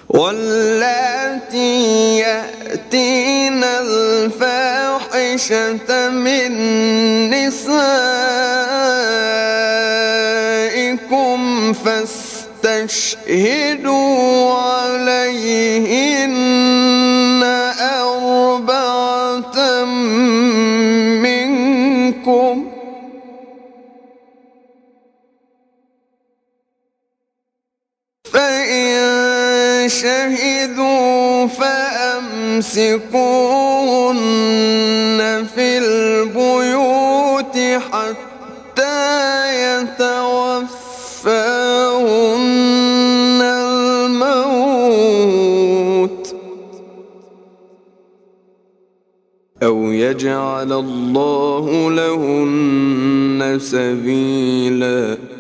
واللاتي يأتين الفاحشة من نسائكم فاستشهدوا عليهن أربعة منكم، فإن شهدوا فأمسكوهن في البيوت حتى يتوفاهن الموت أو يجعل الله لهن سبيلا.